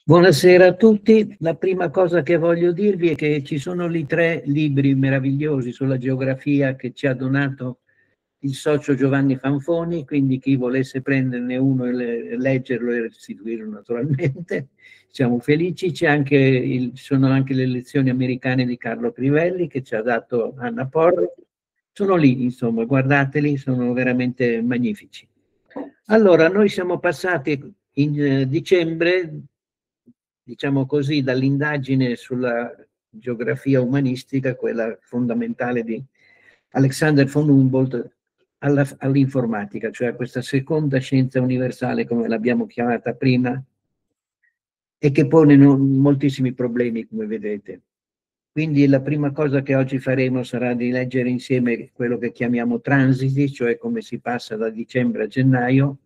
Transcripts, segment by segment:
Buonasera a tutti. La prima cosa che voglio dirvi è che ci sono lì 3 libri meravigliosi sulla geografia che ci ha donato il socio Giovanni Fanfoni, quindi chi volesse prenderne uno e leggerlo e restituirlo naturalmente, siamo felici. Ci sono anche le lezioni americane di Carlo Crivelli che ci ha dato Anna Porro. Sono lì, insomma, guardateli, sono veramente magnifici. Allora, noi siamo passati in dicembre, diciamo così, dall'indagine sulla geografia umanistica, quella fondamentale di Alexander von Humboldt, all'informatica, cioè a questa seconda scienza universale, come l'abbiamo chiamata prima, e che pone moltissimi problemi, come vedete. Quindi la prima cosa che oggi faremo sarà di leggere insieme quello che chiamiamo transiti, cioè come si passa da dicembre a gennaio,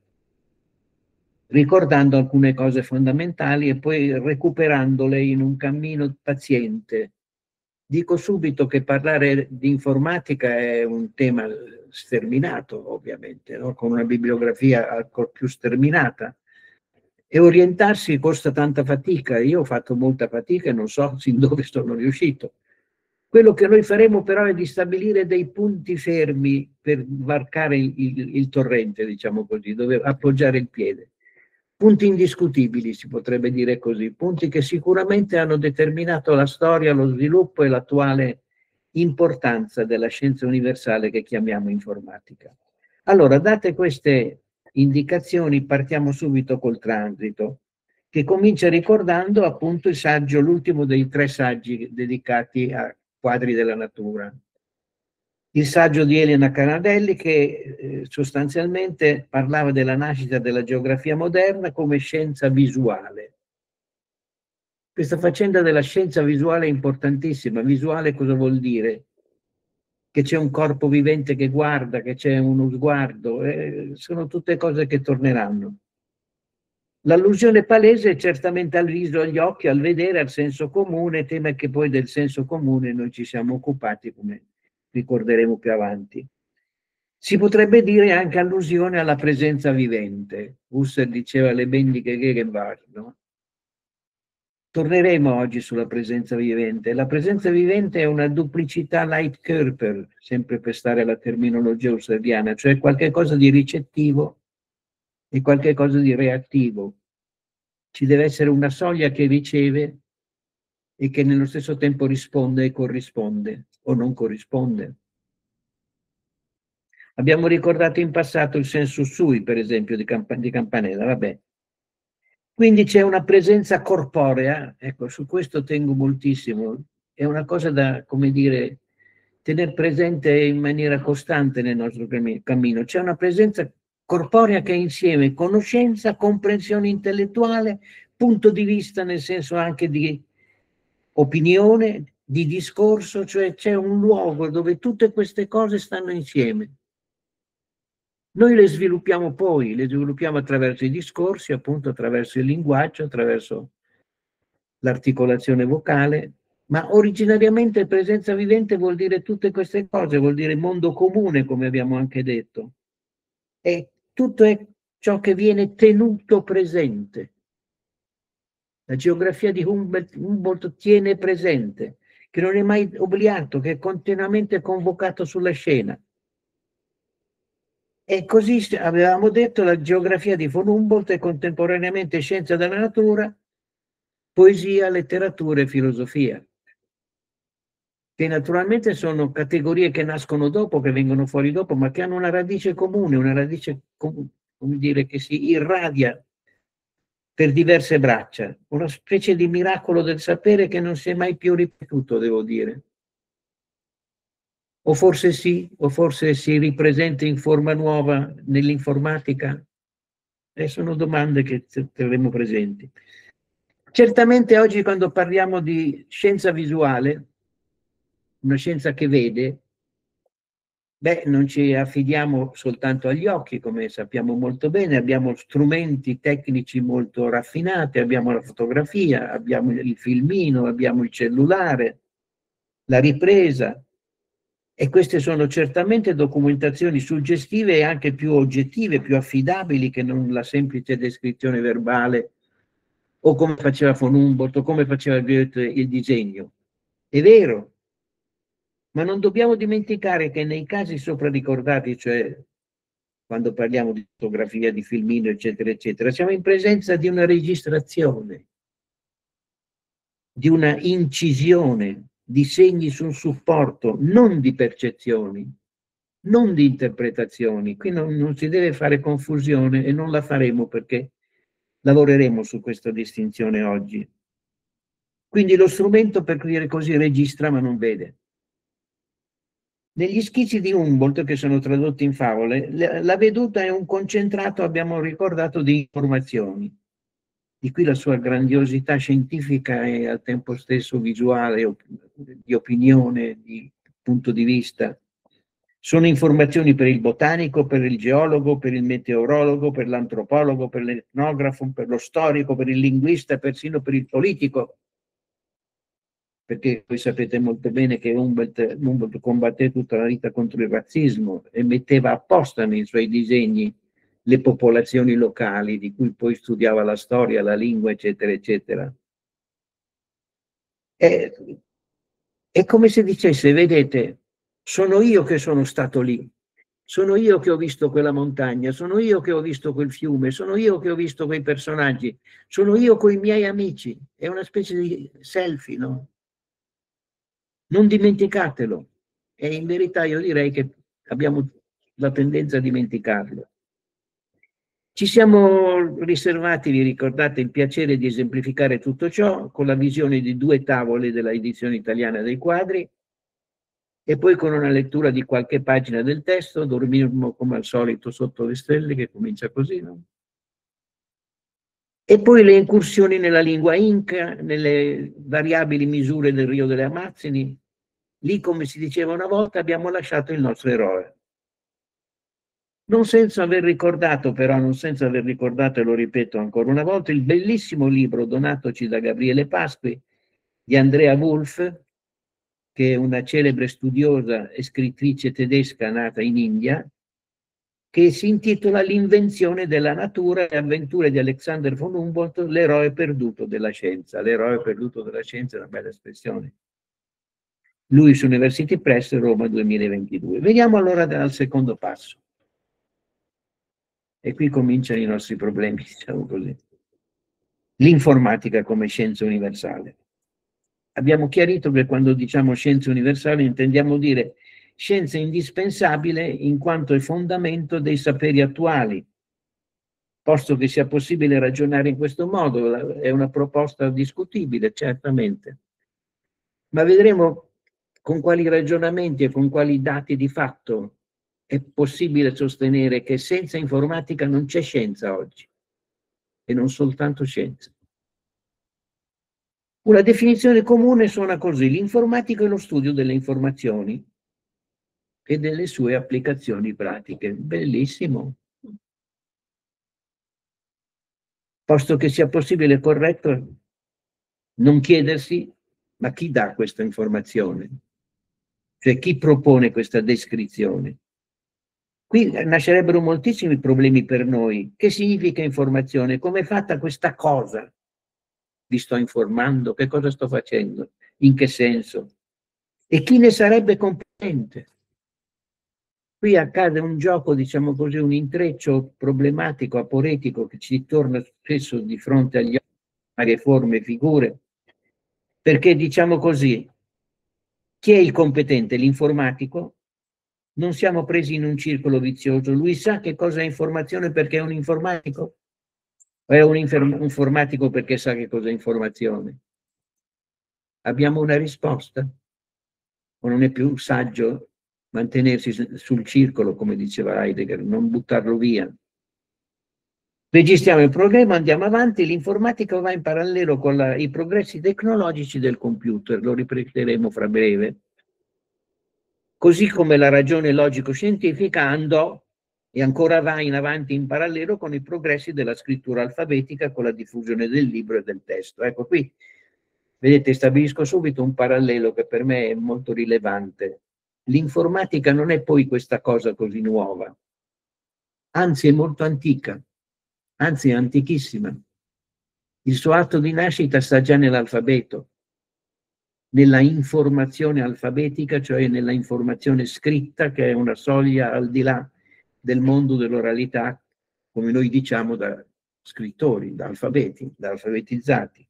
ricordando alcune cose fondamentali e poi recuperandole in un cammino paziente. Dico subito che parlare di informatica è un tema sterminato, ovviamente, no? Con una bibliografia ancora più sterminata. E orientarsi costa tanta fatica. Io ho fatto molta fatica e non so sin dove sono riuscito. Quello che noi faremo però è di stabilire dei punti fermi per varcare il torrente, diciamo così, dove appoggiare il piede. Punti indiscutibili, si potrebbe dire così, punti che sicuramente hanno determinato la storia, lo sviluppo e l'attuale importanza della scienza universale che chiamiamo informatica. Allora, date queste indicazioni, partiamo subito col transito, che comincia ricordando appunto il saggio, l'ultimo dei 3 saggi dedicati a quadri della natura. Il saggio di Elena Canadelli che sostanzialmente parlava della nascita della geografia moderna come scienza visuale. Questa faccenda della scienza visuale è importantissima. Visuale cosa vuol dire? Che c'è un corpo vivente che guarda, che c'è uno sguardo, sono tutte cose che torneranno. L'allusione palese è certamente al viso, agli occhi, al vedere, al senso comune, tema che poi del senso comune noi ci siamo occupati, come ricorderemo più avanti. Si potrebbe dire anche allusione alla presenza vivente. Husserl diceva le bendige Gegenwart, no? Torneremo oggi sulla presenza vivente. La presenza vivente è una duplicità Leitkörper, sempre per stare alla terminologia husserliana, cioè qualche cosa di ricettivo e qualche cosa di reattivo. Ci deve essere una soglia che riceve e che nello stesso tempo risponde e corrisponde o non corrisponde. Abbiamo ricordato in passato il sensus sui, per esempio, di Campanella, vabbè. Quindi c'è una presenza corporea, ecco, su questo tengo moltissimo, è una cosa da, come dire, tenere presente in maniera costante nel nostro cammino. C'è una presenza corporea che è insieme conoscenza, comprensione intellettuale, punto di vista nel senso anche di opinione, di discorso, cioè c'è un luogo dove tutte queste cose stanno insieme. Noi le sviluppiamo poi, le sviluppiamo attraverso i discorsi, appunto attraverso il linguaggio, attraverso l'articolazione vocale, ma originariamente presenza vivente vuol dire tutte queste cose, vuol dire mondo comune, come abbiamo anche detto. E tutto è ciò che viene tenuto presente. La geografia di Humboldt tiene presente, che non è mai obliato, che è continuamente convocato sulla scena. E così avevamo detto la geografia di von Humboldt è contemporaneamente scienza della natura, poesia, letteratura e filosofia, che naturalmente sono categorie che nascono dopo, che vengono fuori dopo, ma che hanno una radice comune, una radice, come dire, che si irradia per diverse braccia, una specie di miracolo del sapere che non si è mai più ripetuto, devo dire. O forse sì, o forse si ripresenta in forma nuova nell'informatica? Sono domande che terremo presenti. Certamente oggi quando parliamo di scienza visuale, una scienza che vede, beh, non ci affidiamo soltanto agli occhi, come sappiamo molto bene, abbiamo strumenti tecnici molto raffinati, abbiamo la fotografia, abbiamo il filmino, abbiamo il cellulare, la ripresa, e queste sono certamente documentazioni suggestive e anche più oggettive, più affidabili che non la semplice descrizione verbale o come faceva von Humboldt, o come faceva Goethe il disegno. È vero, ma non dobbiamo dimenticare che nei casi sopra ricordati, cioè quando parliamo di fotografia, di filmino, eccetera, eccetera, siamo in presenza di una registrazione, di una incisione di segni su un supporto, non di percezioni, non di interpretazioni. Qui non si deve fare confusione e non la faremo perché lavoreremo su questa distinzione oggi. Quindi lo strumento, per dire così, registra ma non vede. Negli schizzi di Humboldt, che sono tradotti in favole, la veduta è un concentrato, abbiamo ricordato, di informazioni. Di qui la sua grandiosità scientifica e al tempo stesso visuale, di opinione, di punto di vista. Sono informazioni per il botanico, per il geologo, per il meteorologo, per l'antropologo, per l'etnografo, per lo storico, per il linguista, persino per il politico. Perché voi sapete molto bene che Humboldt combatté tutta la vita contro il razzismo e metteva apposta nei suoi disegni le popolazioni locali, di cui poi studiava la storia, la lingua, eccetera, eccetera. È come se dicesse, vedete, sono io che sono stato lì, sono io che ho visto quella montagna, sono io che ho visto quel fiume, sono io che ho visto quei personaggi, sono io con i miei amici. È una specie di selfie, no? Non dimenticatelo. E in verità io direi che abbiamo la tendenza a dimenticarlo. Ci siamo riservati, vi ricordate, il piacere di esemplificare tutto ciò con la visione di 2 tavole della edizione italiana dei quadri e poi con una lettura di qualche pagina del testo. Dormiremo come al solito sotto le stelle, che comincia così, no? E poi le incursioni nella lingua inca, nelle variabili misure del Rio delle Amazzoni. Lì, come si diceva una volta, abbiamo lasciato il nostro eroe. Non senza aver ricordato, però, non senza aver ricordato, e lo ripeto ancora una volta, il bellissimo libro donatoci da Gabriele Pasqui di Andrea Wulf, che è una celebre studiosa e scrittrice tedesca nata in India, che si intitola L'invenzione della natura e le avventure di Alexander von Humboldt, l'eroe perduto della scienza. L'eroe perduto della scienza è una bella espressione. Lewis University Press, Roma 2022. Veniamo allora al secondo passo. E qui cominciano i nostri problemi, diciamo così. L'informatica come scienza universale. Abbiamo chiarito che quando diciamo scienza universale intendiamo dire scienza indispensabile in quanto è fondamento dei saperi attuali, posto che sia possibile ragionare in questo modo. È una proposta discutibile, certamente, ma vedremo con quali ragionamenti e con quali dati di fatto è possibile sostenere che senza informatica non c'è scienza oggi, e non soltanto scienza. Una definizione comune suona così: l'informatica è lo studio delle informazioni e delle sue applicazioni pratiche. Bellissimo. Posto che sia possibile e corretto non chiedersi, ma chi dà questa informazione? Cioè chi propone questa descrizione? Qui nascerebbero moltissimi problemi per noi. Che significa informazione? Come è fatta questa cosa? Vi sto informando? Che cosa sto facendo? In che senso? E chi ne sarebbe competente? Qui accade un gioco, diciamo così, un intreccio problematico, aporetico, che ci torna spesso di fronte agli occhi, varie forme e figure, perché diciamo così, chi è il competente? L'informatico? Non siamo presi in un circolo vizioso. Lui sa che cosa è informazione perché è un informatico? O è un informatico perché sa che cosa è informazione? Abbiamo una risposta? O non è più saggio mantenersi sul circolo, come diceva Heidegger, non buttarlo via? Registriamo il programma, andiamo avanti, l'informatica va in parallelo con i progressi tecnologici del computer, lo ripeteremo fra breve. Così come la ragione logico-scientifica andò e ancora va in avanti in parallelo con i progressi della scrittura alfabetica, con la diffusione del libro e del testo. Ecco qui, vedete, stabilisco subito un parallelo che per me è molto rilevante. L'informatica non è poi questa cosa così nuova, anzi è molto antica, anzi è antichissima. Il suo atto di nascita sta già nell'alfabeto, nella informazione alfabetica, cioè nella informazione scritta, che è una soglia al di là del mondo dell'oralità, come noi diciamo, da scrittori, da alfabeti, da alfabetizzati.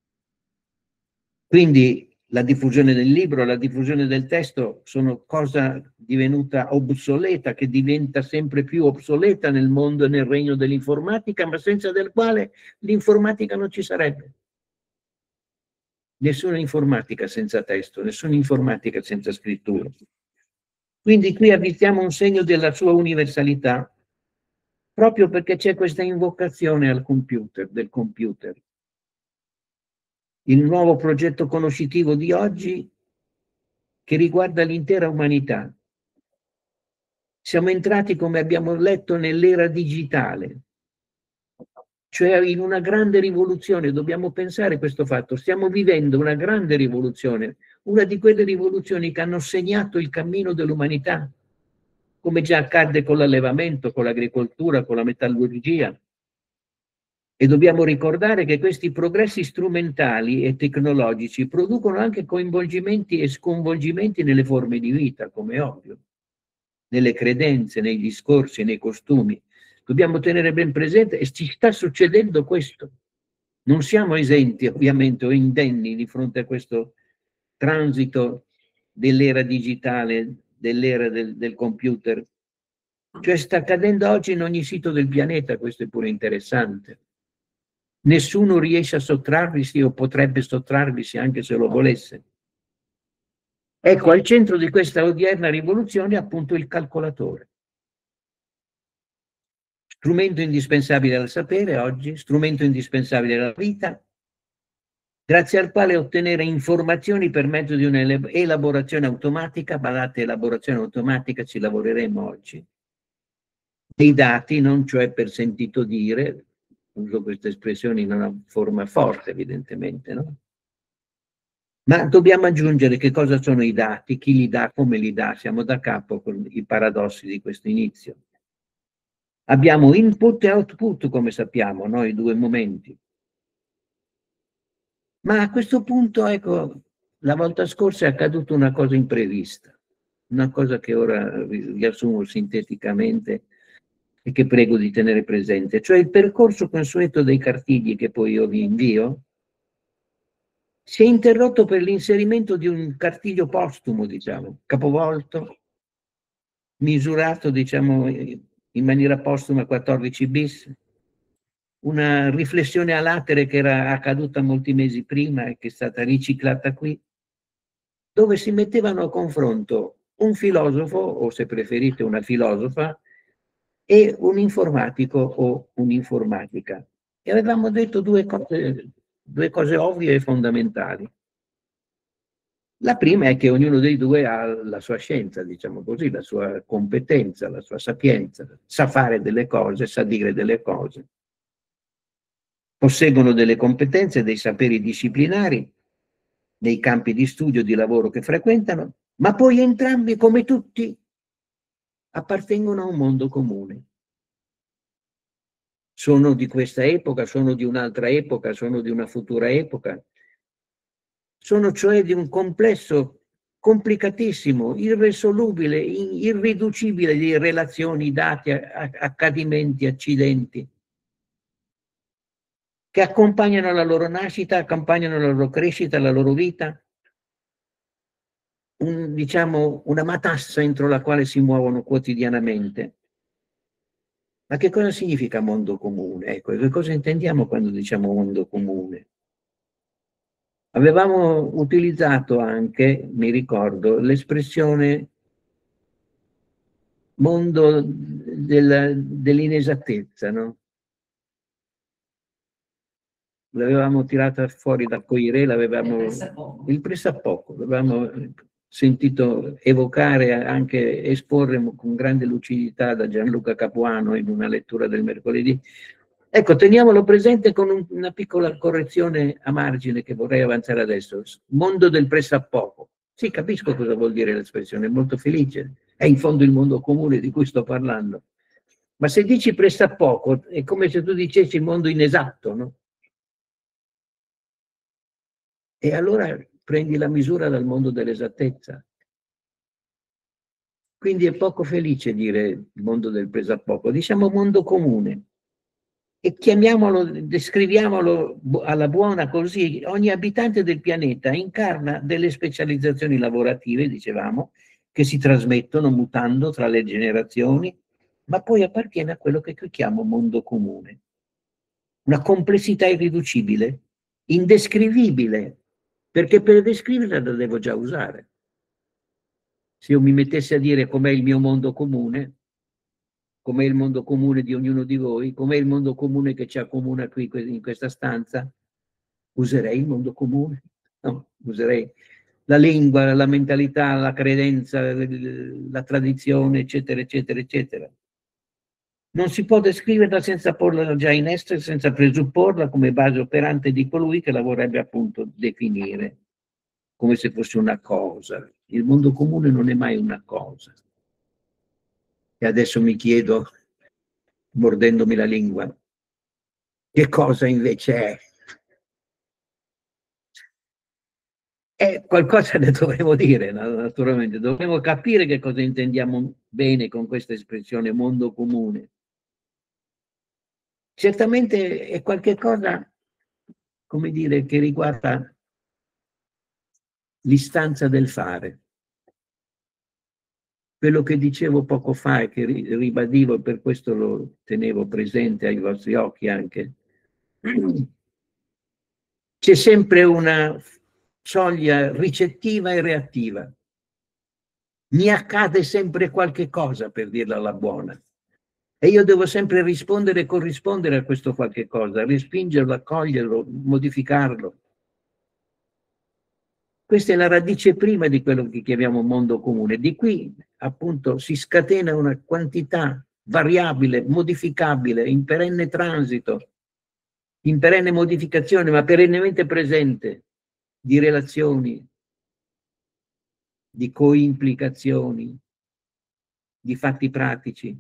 Quindi la diffusione del libro, la diffusione del testo sono cosa divenuta obsoleta, che diventa sempre più obsoleta nel mondo e nel regno dell'informatica, ma senza del quale l'informatica non ci sarebbe. Nessuna informatica senza testo, nessuna informatica senza scrittura. Quindi qui avvisiamo un segno della sua universalità, proprio perché c'è questa invocazione al computer, del computer. Il nuovo progetto conoscitivo di oggi che riguarda l'intera umanità. Siamo entrati, come abbiamo letto, nell'era digitale, cioè in una grande rivoluzione. Dobbiamo pensare a questo fatto. Stiamo vivendo una grande rivoluzione, una di quelle rivoluzioni che hanno segnato il cammino dell'umanità, come già accadde con l'allevamento, con l'agricoltura, con la metallurgia. E dobbiamo ricordare che questi progressi strumentali e tecnologici producono anche coinvolgimenti e sconvolgimenti nelle forme di vita, come è ovvio, nelle credenze, nei discorsi, nei costumi. Dobbiamo tenere ben presente, e ci sta succedendo questo. Non siamo esenti, ovviamente, o indenni di fronte a questo transito dell'era digitale, dell'era del computer. Cioè sta accadendo oggi in ogni sito del pianeta, questo è pure interessante. Nessuno riesce a sottrarvisi o potrebbe sottrarvisi anche se lo volesse. Ecco, al centro di questa odierna rivoluzione è appunto il calcolatore. Strumento indispensabile al sapere oggi, strumento indispensabile alla vita, grazie al quale ottenere informazioni per mezzo di un'elaborazione automatica, badate, elaborazione automatica, ci lavoreremo oggi, dei dati, non cioè per sentito dire, uso queste espressioni in una forma forte evidentemente, no? Ma dobbiamo aggiungere che cosa sono i dati, chi li dà, come li dà, siamo da capo con i paradossi di questo inizio. Abbiamo input e output, come sappiamo, no? I due momenti. Ma a questo punto, ecco, la volta scorsa è accaduta una cosa imprevista, una cosa che ora riassumo sinteticamente e che prego di tenere presente, cioè il percorso consueto dei cartigli che poi io vi invio si è interrotto per l'inserimento di un cartiglio postumo, diciamo, capovolto, misurato, diciamo, in maniera postuma 14 bis, una riflessione a latere che era accaduta molti mesi prima e che è stata riciclata qui, dove si mettevano a confronto un filosofo, o se preferite una filosofa, e un informatico o un'informatica. E avevamo detto due cose ovvie e fondamentali. La prima è che ognuno dei due ha la sua scienza, diciamo così, la sua competenza, la sua sapienza, sa fare delle cose, sa dire delle cose. Posseggono delle competenze, dei saperi disciplinari nei campi di studio e di lavoro che frequentano, ma poi entrambi, come tutti, appartengono a un mondo comune. Sono di questa epoca, sono di un'altra epoca, sono di una futura epoca. Sono cioè di un complesso complicatissimo, irresolubile, irriducibile di relazioni, dati, accadimenti, accidenti, che accompagnano la loro nascita, accompagnano la loro crescita, la loro vita, diciamo una matassa entro la quale si muovono quotidianamente. Ma che cosa significa mondo comune? Ecco, che cosa intendiamo quando diciamo mondo comune? Avevamo utilizzato anche, mi ricordo, l'espressione mondo dell'inesattezza, no? L'avevamo tirata fuori da Coiré, il pressappoco, l'avevamo sentito evocare, anche esporre con grande lucidità da Gianluca Capuano in una lettura del mercoledì. Ecco, teniamolo presente con una piccola correzione a margine che vorrei avanzare adesso. Mondo del pressappoco. Sì, capisco cosa vuol dire l'espressione, è molto felice. È in fondo il mondo comune di cui sto parlando. Ma se dici pressappoco, è come se tu dicessi il mondo inesatto, no? E allora prendi la misura dal mondo dell'esattezza. Quindi è poco felice dire il mondo del pressapoco, diciamo mondo comune. E chiamiamolo, descriviamolo alla buona così, ogni abitante del pianeta incarna delle specializzazioni lavorative, dicevamo, che si trasmettono mutando tra le generazioni, ma poi appartiene a quello che qui chiamo mondo comune. Una complessità irriducibile, indescrivibile, perché per descriverla la devo già usare. Se io mi mettessi a dire com'è il mio mondo comune, com'è il mondo comune di ognuno di voi, com'è il mondo comune che ci accomuna qui in questa stanza, userei il mondo comune, no, userei la lingua, la mentalità, la credenza, la tradizione, eccetera, eccetera, eccetera. Non si può descriverla senza porla già in essere, senza presupporla come base operante di colui che la vorrebbe appunto definire, come se fosse una cosa. Il mondo comune non è mai una cosa. E adesso mi chiedo, mordendomi la lingua, che cosa invece è? Qualcosa ne dovremo dire, naturalmente, dovremo capire che cosa intendiamo bene con questa espressione mondo comune. Certamente è qualche cosa, come dire, che riguarda l'istanza del fare. Quello che dicevo poco fa e che ribadivo, e per questo lo tenevo presente ai vostri occhi anche, c'è sempre una soglia ricettiva e reattiva. Mi accade sempre qualche cosa, per dirla alla buona, e io devo sempre rispondere e corrispondere a questo qualche cosa, respingerlo, accoglierlo, modificarlo. Questa è la radice prima di quello che chiamiamo mondo comune. Di qui appunto si scatena una quantità variabile, modificabile, in perenne transito, in perenne modificazione, ma perennemente presente, di relazioni, di coimplicazioni, di fatti pratici.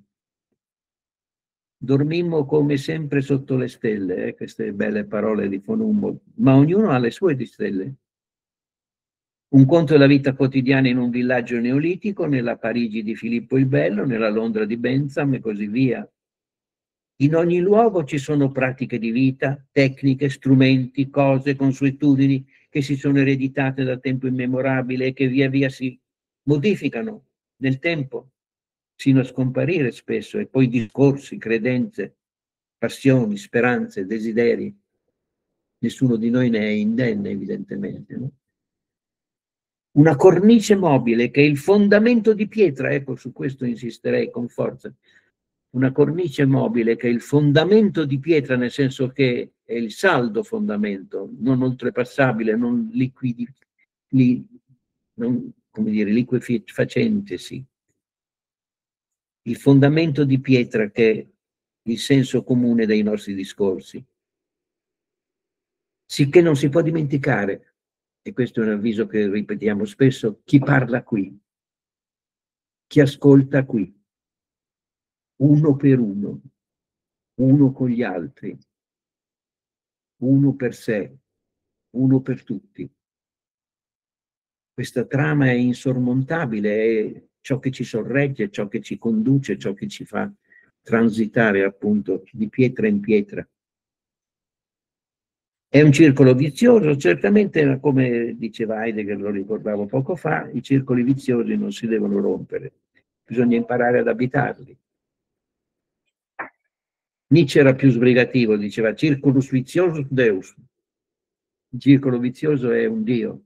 Dormimmo come sempre sotto le stelle, queste belle parole di von Humboldt, ma ognuno ha le sue di stelle. Un conto è la vita quotidiana in un villaggio neolitico, nella Parigi di Filippo il Bello, nella Londra di Bentham e così via. In ogni luogo ci sono pratiche di vita, tecniche, strumenti, cose, consuetudini che si sono ereditate da tempo immemorabile e che via via si modificano nel tempo, sino a scomparire spesso, e poi discorsi, credenze, passioni, speranze, desideri. Nessuno di noi ne è indenne, evidentemente, no? Una cornice mobile che è il fondamento di pietra, ecco, su questo insisterei con forza, una cornice mobile che è il fondamento di pietra, nel senso che è il saldo fondamento, non oltrepassabile, non non, come dire, liquefacentesi. Il fondamento di pietra che è il senso comune dei nostri discorsi. Sicché non si può dimenticare, e questo è un avviso che ripetiamo spesso, chi parla qui, chi ascolta qui, uno per uno con gli altri, uno per sé, uno per tutti. Questa trama è insormontabile, è ciò che ci sorregge, ciò che ci conduce, ciò che ci fa transitare appunto di pietra in pietra. È un circolo vizioso, certamente, come diceva Heidegger, lo ricordavo poco fa, i circoli viziosi non si devono rompere, bisogna imparare ad abitarli. Nietzsche era più sbrigativo, diceva circulus viziosus deus, il circolo vizioso è un dio.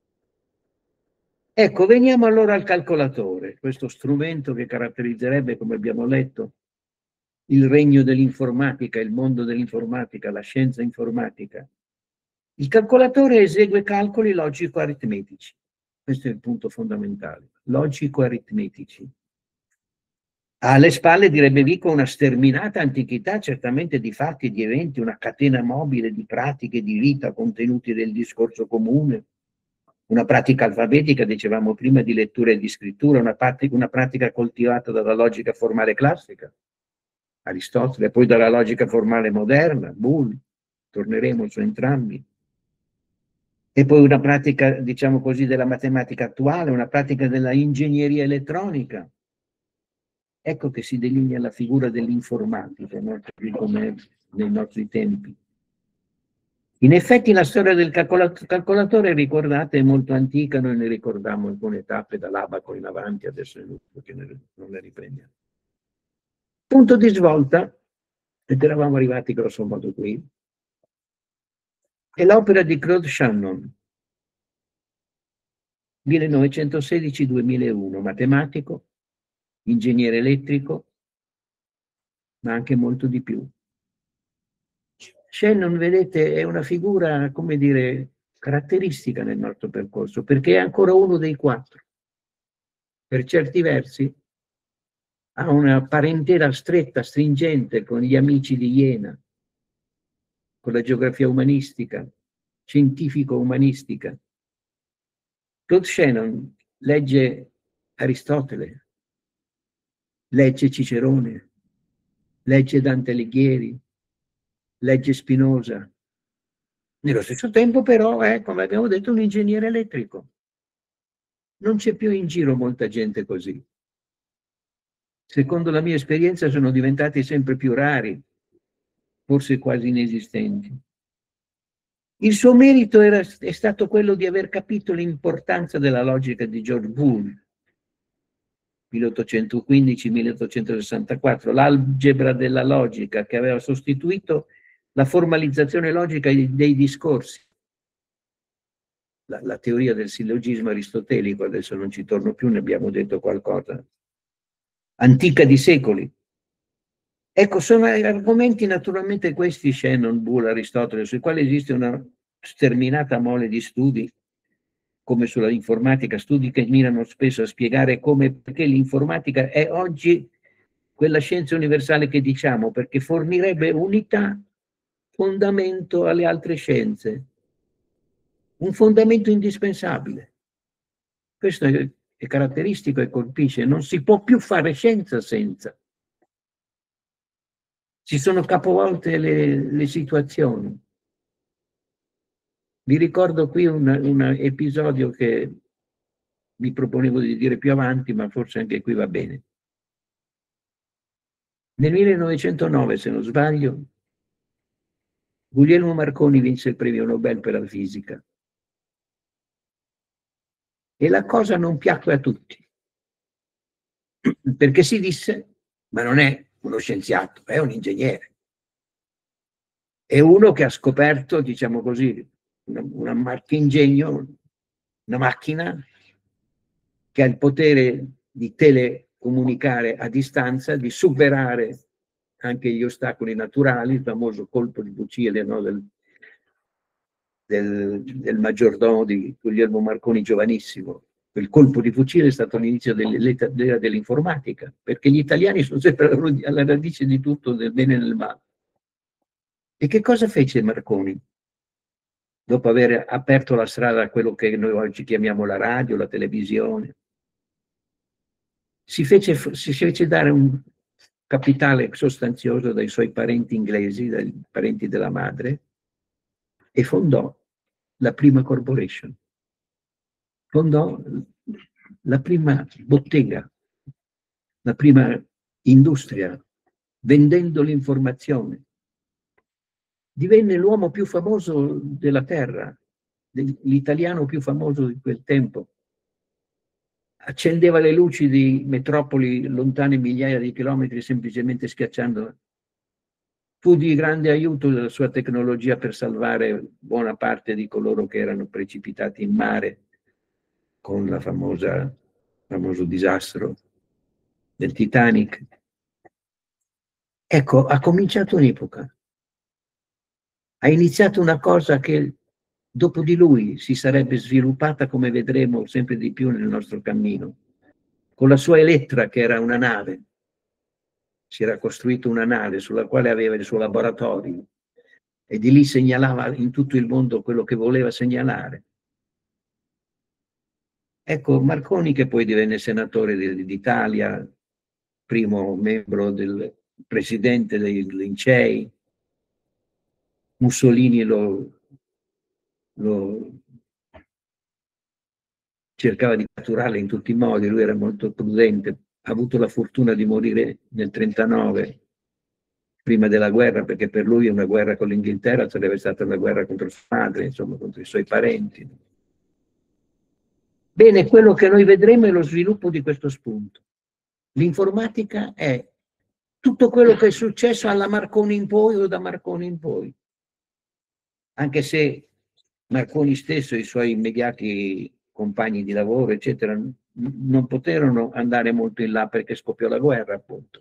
Ecco, veniamo allora al calcolatore, questo strumento che caratterizzerebbe, come abbiamo letto, il regno dell'informatica, il mondo dell'informatica, la scienza informatica. Il calcolatore esegue calcoli logico-aritmetici. Questo è il punto fondamentale, logico-aritmetici. Ha alle spalle, direbbe Vico, una sterminata antichità, certamente di fatti e di eventi, una catena mobile di pratiche di vita contenuti nel discorso comune, una pratica alfabetica, dicevamo prima, di lettura e di scrittura, una pratica coltivata dalla logica formale classica, Aristotele, poi dalla logica formale moderna, Boole, torneremo su entrambi. e poi una pratica, diciamo così, della matematica attuale, una pratica della ingegneria elettronica. Ecco che si delinea la figura dell'informatica, no? Come nei nostri tempi. In effetti la storia del calcolatore, ricordate, è molto antica, noi ne ricordiamo alcune tappe dall'abaco in avanti, adesso è inutile che non le riprendiamo. Punto di svolta, ed eravamo arrivati grosso modo qui, è l'opera di Claude Shannon, 1916-2001, matematico, ingegnere elettrico, ma anche molto di più. Shannon, vedete, è una figura, come dire, caratteristica nel nostro percorso, perché è ancora uno dei quattro. Per certi versi ha una parentela stretta, stringente con gli amici di Jena, con la geografia umanistica, scientifico-umanistica. Claude Shannon legge Aristotele, legge Cicerone, legge Dante Alighieri, legge Spinoza. Nello stesso tempo però è, come abbiamo detto, un ingegnere elettrico. Non c'è più in giro molta gente così. Secondo la mia esperienza sono diventati sempre più rari, forse quasi inesistenti. Il suo merito è stato quello di aver capito l'importanza della logica di George Boole, 1815-1864, l'algebra della logica che aveva sostituito la formalizzazione logica dei discorsi. La teoria del sillogismo aristotelico, adesso non ci torno più, ne abbiamo detto qualcosa, antica di secoli. Ecco, sono argomenti naturalmente questi, Shannon, Boole, Aristotele, sui quali esiste una sterminata mole di studi, come sulla informatica, studi che mirano spesso a spiegare come, perché l'informatica è oggi quella scienza universale che diciamo, perché fornirebbe unità, fondamento alle altre scienze, un fondamento indispensabile. Questo è caratteristico e colpisce, non si può più fare scienza senza. Si sono capovolte le situazioni. Vi ricordo qui un episodio che mi proponevo di dire più avanti, ma forse anche qui va bene. Nel 1909, se non sbaglio, Guglielmo Marconi vinse il premio Nobel per la fisica. E la cosa non piacque a tutti, perché si disse, ma non è uno scienziato, è un ingegnere. È uno che ha scoperto, diciamo così, una marchingegno, una macchina che ha il potere di telecomunicare a distanza, di superare anche gli ostacoli naturali, il famoso colpo di fucile, no, del maggiordomo di Guglielmo Marconi giovanissimo. Quel colpo di fucile è stato l'inizio dell'era dell'informatica, perché gli italiani sono sempre alla radice di tutto, del bene e del male. E che cosa fece Marconi? Dopo aver aperto la strada a quello che noi oggi chiamiamo la radio, la televisione, si fece dare un capitale sostanzioso dai suoi parenti inglesi, dai parenti della madre, e fondò la prima corporation. Fondò la prima bottega, la prima industria, vendendo l'informazione. Divenne l'uomo più famoso della terra, l'italiano più famoso di quel tempo. Accendeva le luci di metropoli lontane migliaia di chilometri semplicemente schiacciando. Fu di grande aiuto la sua tecnologia per salvare buona parte di coloro che erano precipitati in mare con la famoso disastro del Titanic. Ecco, ha cominciato un'epoca. Ha iniziato una cosa che dopo di lui si sarebbe sviluppata, come vedremo sempre di più nel nostro cammino. Con la sua Elettra, che era una nave, si era costruito una nave sulla quale aveva il suo laboratorio e di lì segnalava in tutto il mondo quello che voleva segnalare. Ecco, Marconi, che poi divenne senatore d'Italia, primo membro del presidente dei Lincei, Mussolini lo cercava di catturarle in tutti i modi, lui era molto prudente, ha avuto la fortuna di morire nel 1939, prima della guerra, perché per lui una guerra con l'Inghilterra sarebbe stata una guerra contro sua madre, insomma, contro i suoi parenti. Bene, quello che noi vedremo è lo sviluppo di questo spunto. L'informatica è tutto quello che è successo alla Marconi in poi o da Marconi in poi, anche se Marconi stesso e i suoi immediati compagni di lavoro, eccetera, non poterono andare molto in là perché scoppiò la guerra, appunto.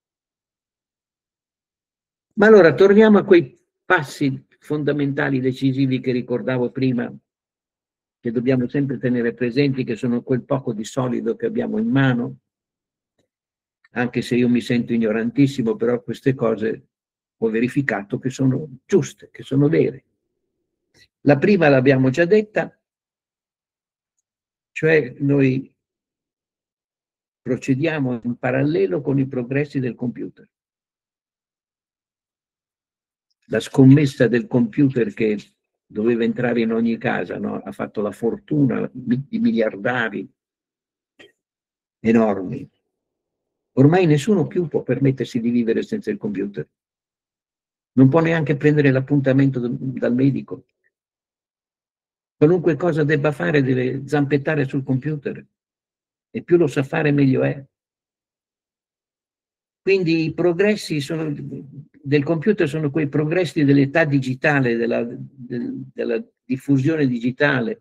Ma allora torniamo a quei passi fondamentali, decisivi che ricordavo prima, che dobbiamo sempre tenere presenti, che sono quel poco di solido che abbiamo in mano, anche se io mi sento ignorantissimo, però queste cose ho verificato che sono giuste, che sono vere. La prima l'abbiamo già detta, cioè noi procediamo in parallelo con i progressi del computer. La scommessa del computer che doveva entrare in ogni casa, no? Ha fatto la fortuna di miliardari enormi. Ormai nessuno più può permettersi di vivere senza il computer. Non può neanche prendere l'appuntamento dal medico. Qualunque cosa debba fare deve zampettare sul computer. E più lo sa fare meglio è. Quindi i progressi del computer sono quei progressi dell'età digitale, della diffusione digitale,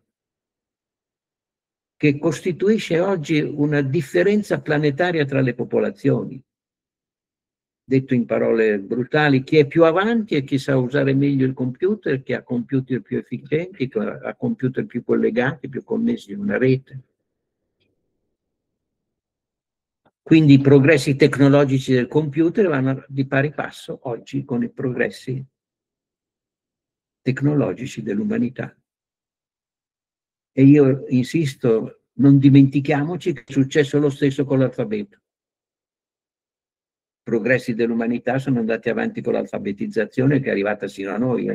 che costituisce oggi una differenza planetaria tra le popolazioni. Detto in parole brutali, chi è più avanti è chi sa usare meglio il computer, chi ha computer più efficienti, chi ha computer più collegati, più connessi in una rete. Quindi i progressi tecnologici del computer vanno di pari passo oggi con i progressi tecnologici dell'umanità. E io insisto, non dimentichiamoci che è successo lo stesso con l'alfabeto. I progressi dell'umanità sono andati avanti con l'alfabetizzazione che è arrivata sino a noi.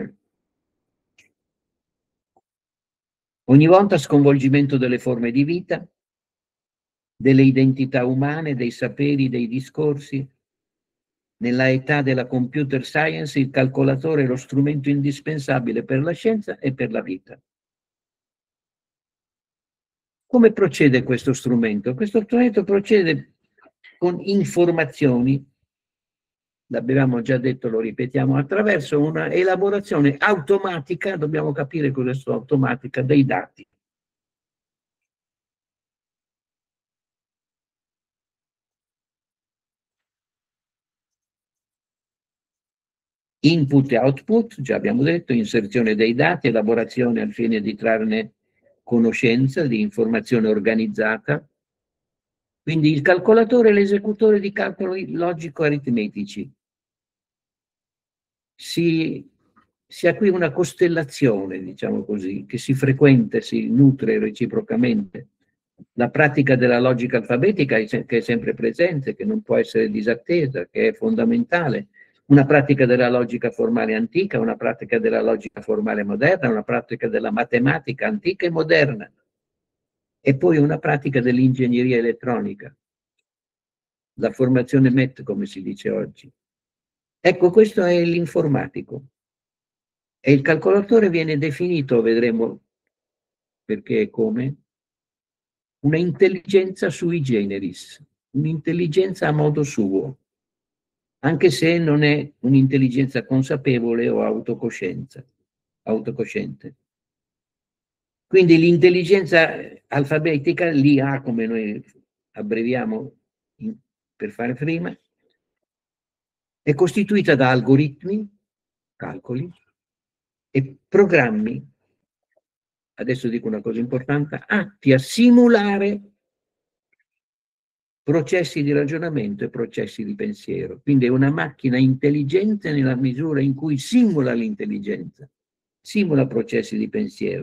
Ogni volta sconvolgimento delle forme di vita, delle identità umane, dei saperi, dei discorsi. Nella età della computer science il calcolatore è lo strumento indispensabile per la scienza e per la vita. Come procede questo strumento? Questo strumento procede con informazioni, l'abbiamo già detto, lo ripetiamo, attraverso una elaborazione automatica, dobbiamo capire cosa è automatica, dei dati. Input e output, già abbiamo detto, inserzione dei dati, elaborazione al fine di trarne conoscenza di informazione organizzata. Quindi il calcolatore è l'esecutore di calcoli logico-aritmetici. Si ha qui una costellazione, diciamo così, che si frequenta, si nutre reciprocamente. La pratica della logica alfabetica che è sempre presente, che non può essere disattesa, che è fondamentale. Una pratica della logica formale antica, una pratica della logica formale moderna, una pratica della matematica antica e moderna. E poi una pratica dell'ingegneria elettronica. La formazione MET, come si dice oggi. Ecco, questo è l'informatico. E il calcolatore viene definito, vedremo perché e come, una intelligenza sui generis, un'intelligenza a modo suo, anche se non è un'intelligenza consapevole o autocosciente. Quindi l'intelligenza alfabetica, l'IA, come noi abbreviamo per fare prima, è costituita da algoritmi, calcoli, e programmi, adesso dico una cosa importante, atti a simulare processi di ragionamento e processi di pensiero. Quindi è una macchina intelligente nella misura in cui simula l'intelligenza, simula processi di pensiero.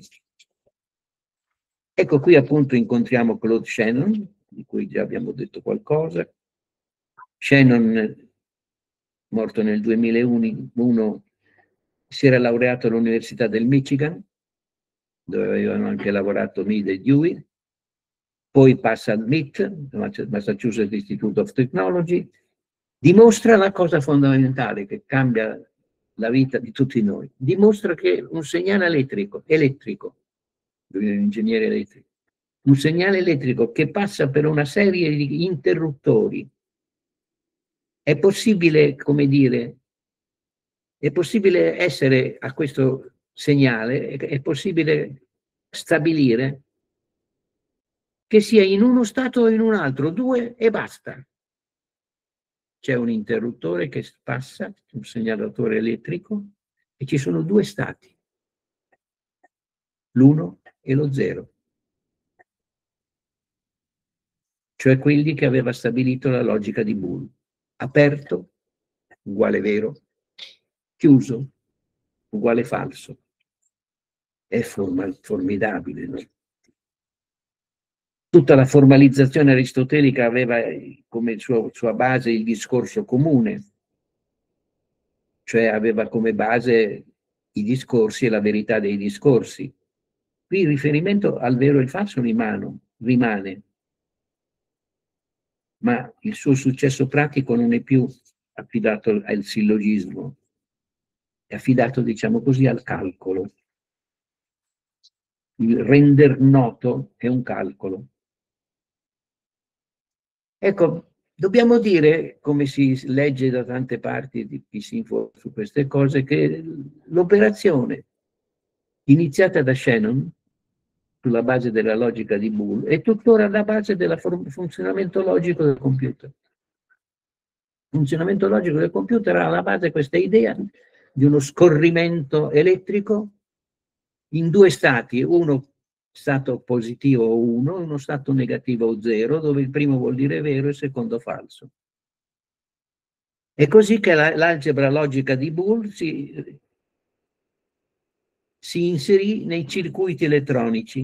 Ecco, qui appunto incontriamo Claude Shannon, di cui già abbiamo detto qualcosa. Shannon, morto nel 2001, si era laureato all'Università del Michigan, dove avevano anche lavorato Mead e Dewey, poi passa al MIT, Massachusetts Institute of Technology, dimostra la cosa fondamentale che cambia la vita di tutti noi. Dimostra che un segnale elettrico, l'ingegnere elettrico, un segnale elettrico che passa per una serie di interruttori, è possibile, come dire, è possibile essere a questo segnale, è possibile stabilire che sia in uno stato o in un altro, due e basta. C'è un interruttore che passa, un segnalatore elettrico, e ci sono due stati, l'1 e lo 0, cioè quelli che aveva stabilito la logica di Boole. Aperto uguale vero, chiuso uguale falso. È formidabile, no? Tutta la formalizzazione aristotelica aveva come sua base il discorso comune, cioè aveva come base i discorsi e la verità dei discorsi. Qui il riferimento al vero e il falso rimane, ma il suo successo pratico non è più affidato al sillogismo, è affidato, diciamo così, al calcolo. Il render noto è un calcolo. Ecco, dobbiamo dire, come si legge da tante parti di chi si informa su queste cose, che l'operazione iniziata da Shannon, sulla base della logica di Boole, è tuttora la base del funzionamento logico del computer. Il funzionamento logico del computer ha alla base questa idea di uno scorrimento elettrico in due stati, uno stato positivo 1 e uno stato negativo 0, dove il primo vuol dire vero e il secondo falso. È così che l'algebra logica di Boole si inserì nei circuiti elettronici,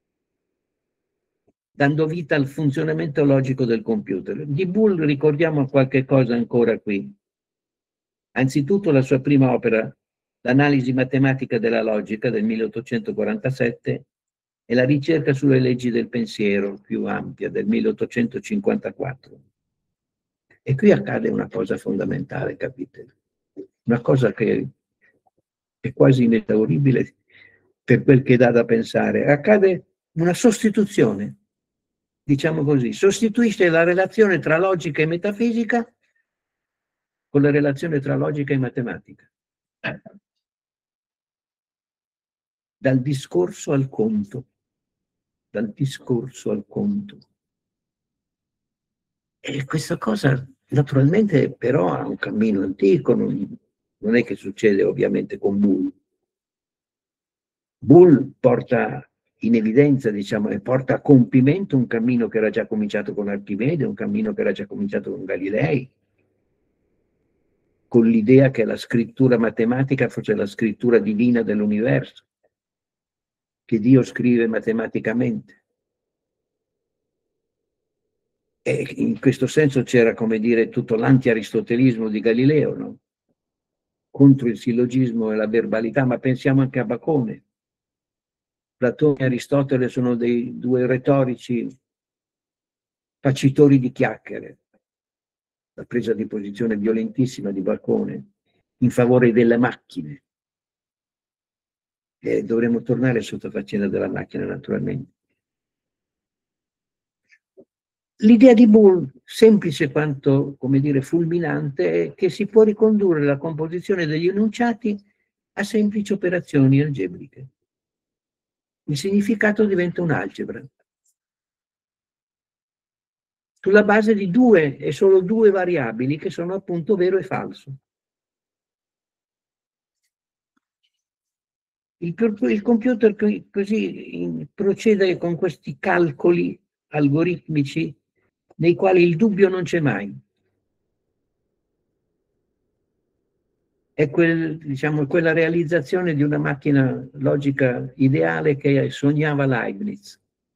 dando vita al funzionamento logico del computer. Di Boole ricordiamo qualche cosa ancora qui. Anzitutto la sua prima opera, L'analisi matematica della logica del 1847, e la ricerca sulle leggi del pensiero più ampia del 1854. E qui accade una cosa fondamentale, capite? Una cosa che è quasi inesauribile per quel che dà da pensare. Accade una sostituzione, diciamo così, sostituisce la relazione tra logica e metafisica con la relazione tra logica e matematica. Dal discorso al conto. Dal discorso al conto. E questa cosa naturalmente però ha un cammino antico, non è che succede ovviamente con Boole. Boole porta in evidenza, diciamo, e porta a compimento un cammino che era già cominciato con Archimede, un cammino che era già cominciato con Galilei, con l'idea che la scrittura matematica fosse la scrittura divina dell'universo, che Dio scrive matematicamente. E in questo senso c'era, come dire, tutto l'anti-aristotelismo di Galileo, no? Contro il sillogismo e la verbalità, ma pensiamo anche a Bacone. Platone e Aristotele sono dei due retorici facitori di chiacchiere. La presa di posizione violentissima di Bacone in favore delle macchine. E dovremmo tornare sotto faccenda della macchina, naturalmente. L'idea di Boole, semplice quanto, come dire, fulminante, è che si può ricondurre la composizione degli enunciati a semplici operazioni algebriche. Il significato diventa un'algebra, sulla base di due e solo due variabili che sono appunto vero e falso. Il computer così procede con questi calcoli algoritmici nei quali il dubbio non c'è mai. È diciamo, quella realizzazione di una macchina logica ideale che sognava Leibniz.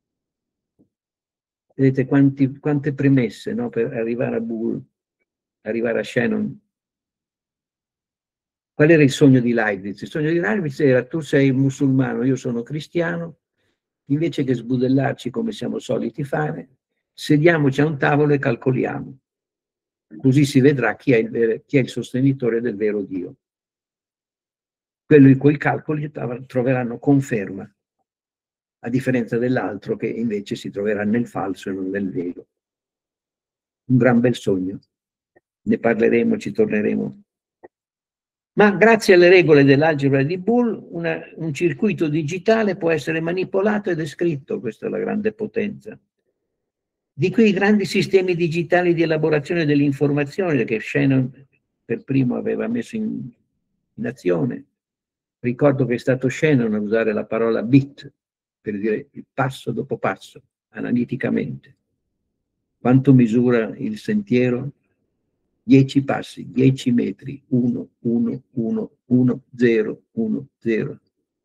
Vedete quante premesse, no, per arrivare a Boole, arrivare a Shannon. Qual era il sogno di Leibniz? Il sogno di Leibniz era: tu sei musulmano, io sono cristiano, invece che sbudellarci come siamo soliti fare, sediamoci a un tavolo e calcoliamo. Così si vedrà chi è il sostenitore del vero Dio. Quelli i cui calcoli troveranno conferma, a differenza dell'altro che invece si troverà nel falso e non nel vero. Un gran bel sogno. Ne parleremo, ci torneremo. Ma grazie alle regole dell'algebra di Boole, un circuito digitale può essere manipolato e descritto, questa è la grande potenza. Di qui i grandi sistemi digitali di elaborazione dell'informazione che Shannon per primo aveva messo in azione. Ricordo che è stato Shannon a usare la parola bit per dire il passo dopo passo, analiticamente. Quanto misura il sentiero? 10 passi, 10 metri, 1, 1, 1, 1, 0, 1, 0.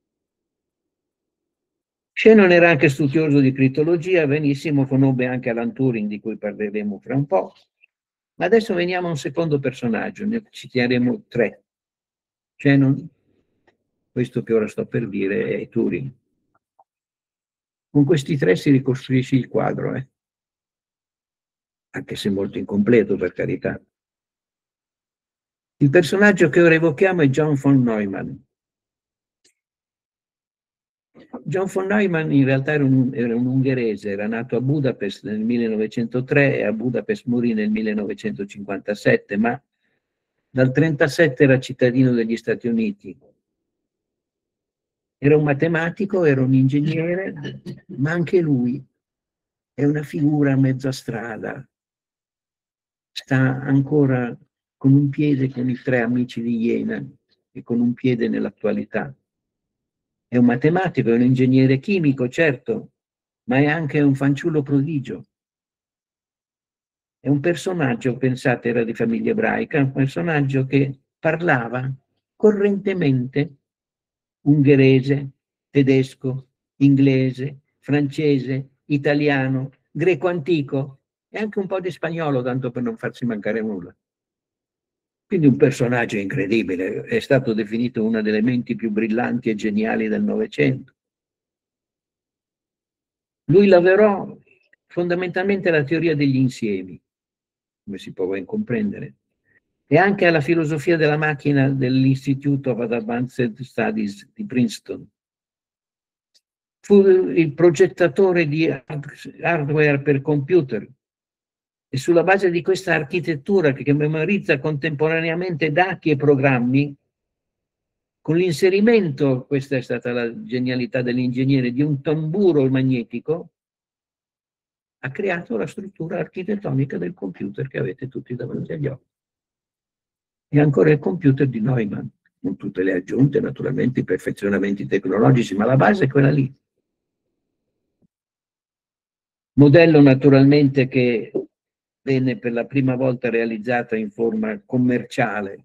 Shannon era anche studioso di crittologia, benissimo, conobbe anche Alan Turing, di cui parleremo fra un po'. Ma adesso veniamo a un secondo personaggio, ne citeremo 3. Shannon, questo che ora sto per dire è Turing. Con questi 3 si ricostruisce il quadro, anche se molto incompleto, per carità. Il personaggio che ora evochiamo è John von Neumann. John von Neumann in realtà era un ungherese, era nato a Budapest nel 1903 e a Budapest morì nel 1957, ma dal 1937 era cittadino degli Stati Uniti. Era un matematico, era un ingegnere, ma anche lui è una figura a mezza strada. Sta ancora con un piede con i 3 amici di Iena e con un piede nell'attualità. È un matematico, è un ingegnere chimico, certo, ma è anche un fanciullo prodigio. È un personaggio, pensate, era di famiglia ebraica, un personaggio che parlava correntemente ungherese, tedesco, inglese, francese, italiano, greco antico e anche un po' di spagnolo, tanto per non farsi mancare nulla. Quindi un personaggio incredibile, è stato definito una delle menti più brillanti e geniali del Novecento. Lui lavorò fondamentalmente alla teoria degli insiemi, come si può ben comprendere, e anche alla filosofia della macchina dell'Institute of Advanced Studies di Princeton. Fu il progettatore di hardware per computer e sulla base di questa architettura che memorizza contemporaneamente dati e programmi, con l'inserimento, questa è stata la genialità dell'ingegnere, di un tamburo magnetico, ha creato la struttura architettonica del computer che avete tutti davanti agli occhi. E ancora il computer di Neumann, con tutte le aggiunte, naturalmente, i perfezionamenti tecnologici, ma la base è quella lì. Modello naturalmente che venne per la prima volta realizzata in forma commerciale,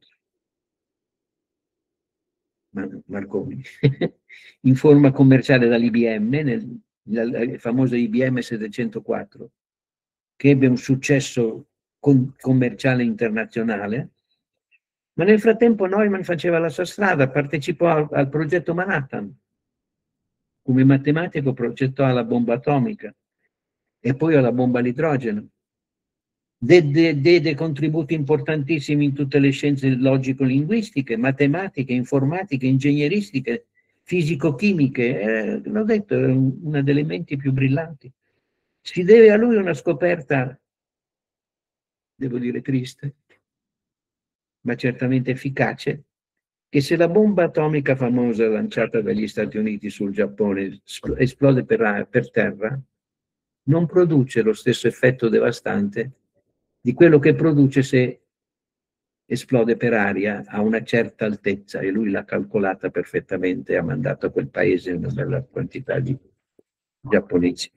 Marconi, in forma commerciale dall'IBM, nella famosa IBM 704, che ebbe un successo commerciale internazionale, ma nel frattempo Neumann faceva la sua strada, partecipò al progetto Manhattan, come matematico progettò la bomba atomica e poi alla bomba all'idrogeno. Diede contributi importantissimi in tutte le scienze logico-linguistiche, matematiche, informatiche, ingegneristiche, fisico-chimiche. L'ho detto, è una delle menti più brillanti. Si deve a lui una scoperta, devo dire triste, ma certamente efficace, che se la bomba atomica famosa lanciata dagli Stati Uniti sul Giappone esplode per terra, non produce lo stesso effetto devastante di quello che produce se esplode per aria a una certa altezza, e lui l'ha calcolata perfettamente e ha mandato a quel paese una bella quantità di giapponesi.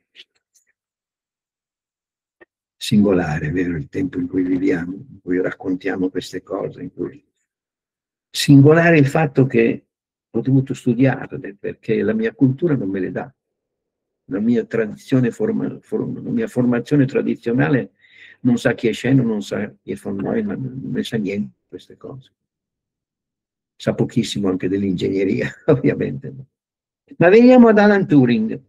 Singolare, vero, il tempo in cui viviamo, in cui raccontiamo queste cose, in cui... Singolare il fatto che ho dovuto studiarle, perché la mia cultura non me le dà. La mia tradizione, la mia formazione tradizionale non sa chi è Shannon, non sa chi è von Neumann, non ne sa niente di queste cose. sa pochissimo anche dell'ingegneria, ovviamente. Ma veniamo ad Alan Turing,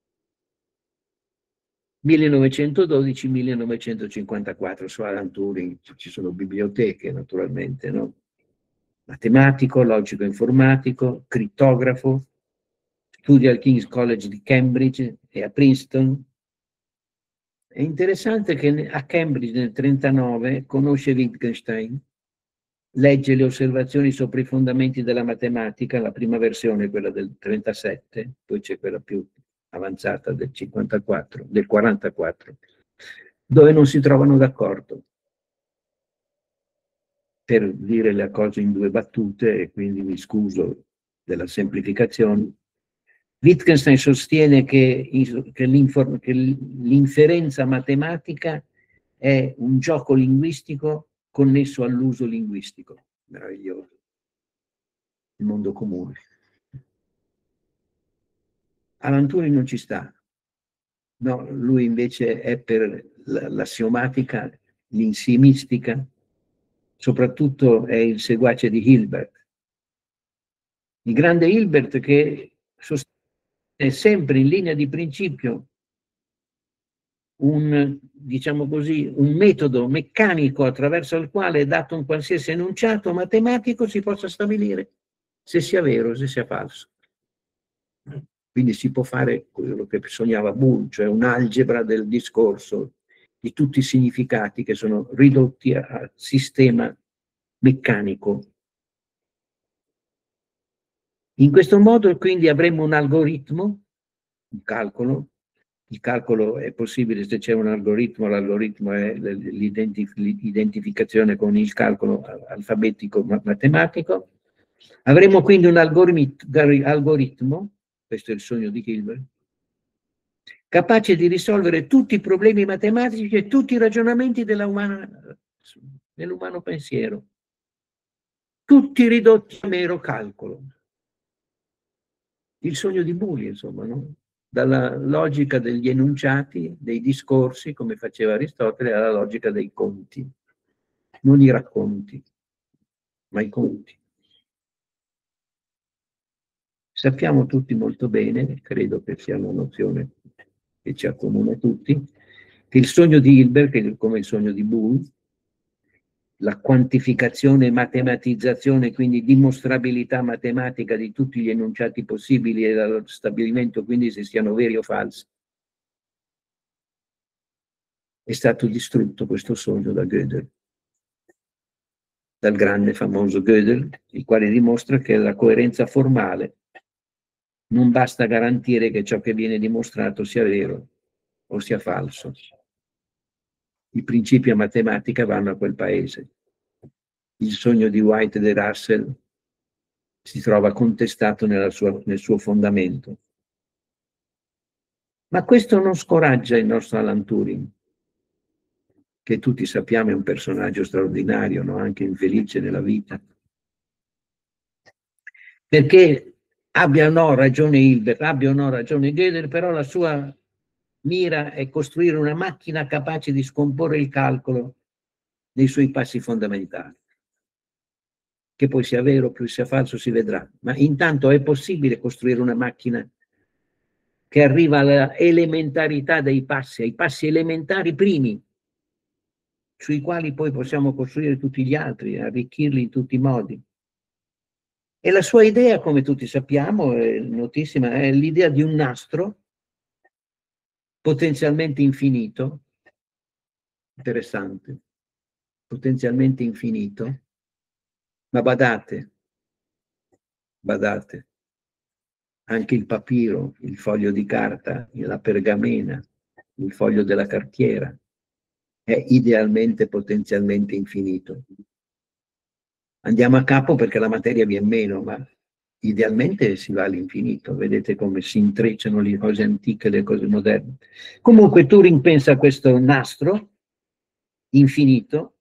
1912-1954. Su Alan Turing ci sono biblioteche, naturalmente, no? Matematico, logico informatico, crittografo, studia al King's College di Cambridge e a Princeton. È interessante che a Cambridge nel 1939 conosce Wittgenstein, legge le osservazioni sopra i fondamenti della matematica, la prima versione, quella del 1937, poi c'è quella più avanzata del 1954, del 1944, dove non si trovano d'accordo. Per dire le cose in due battute, e quindi mi scuso della semplificazione, Wittgenstein sostiene che l'inferenza matematica è un gioco linguistico connesso all'uso linguistico. Meraviglioso. Il mondo comune. Alan Turing non ci sta. No, lui invece è per l'assiomatica, l'insiemistica, soprattutto è il seguace di Hilbert. Il grande Hilbert che sostiene sempre in linea di principio diciamo così, un metodo meccanico attraverso il quale, dato un qualsiasi enunciato matematico, si possa stabilire se sia vero o se sia falso. Quindi si può fare quello che sognava Boole, cioè un'algebra del discorso di tutti i significati che sono ridotti a sistema meccanico. In questo modo quindi avremo un algoritmo, un calcolo. Il calcolo è possibile se c'è un algoritmo, l'algoritmo è l'identificazione con il calcolo alfabetico matematico. Avremo quindi un algoritmo, questo è il sogno di Hilbert, capace di risolvere tutti i problemi matematici e tutti i ragionamenti dell'umano pensiero, tutti ridotti a mero calcolo. Il sogno di Boole, insomma, no? Dalla logica degli enunciati, dei discorsi, come faceva Aristotele, alla logica dei conti. Non i racconti, ma i conti. Sappiamo tutti molto bene, credo che sia una nozione che ci accomuna tutti, che il sogno di Hilbert, che è come il sogno di Boole, la quantificazione e matematizzazione, quindi dimostrabilità matematica di tutti gli enunciati possibili e lo stabilimento quindi se siano veri o falsi. È stato distrutto questo sogno da Gödel, dal grande famoso Gödel, il quale dimostra che la coerenza formale non basta garantire che ciò che viene dimostrato sia vero o sia falso. I principi a matematica vanno a quel paese. Il sogno di White e di Russell si trova contestato nel suo fondamento. Ma questo non scoraggia il nostro Alan Turing, che tutti sappiamo è un personaggio straordinario, no? Anche infelice nella vita. Perché abbia o no ragione Hilbert, abbia o no ragione Gödel, però la sua mira è costruire una macchina capace di scomporre il calcolo nei suoi passi fondamentali. Che poi sia vero o più sia falso si vedrà, ma intanto è possibile costruire una macchina che arriva alla elementarità dei passi, ai passi elementari primi, sui quali poi possiamo costruire tutti gli altri, arricchirli in tutti i modi. E la sua idea, come tutti sappiamo, è notissima, è l'idea di un nastro potenzialmente infinito, interessante, potenzialmente infinito, ma badate, anche il papiro, il foglio di carta, la pergamena, il foglio della cartiera, è idealmente potenzialmente infinito. Andiamo a capo perché la materia viene meno, ma idealmente si va all'infinito. Vedete come si intrecciano le cose antiche e le cose moderne. Comunque Turing pensa a questo nastro infinito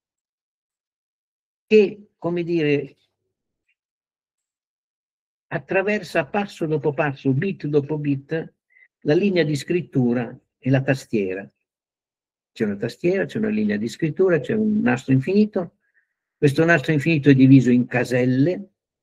che, come dire, attraversa passo dopo passo, bit dopo bit, la linea di scrittura e la tastiera. C'è una tastiera, c'è una linea di scrittura, c'è un nastro infinito. Questo nastro infinito è diviso in caselle,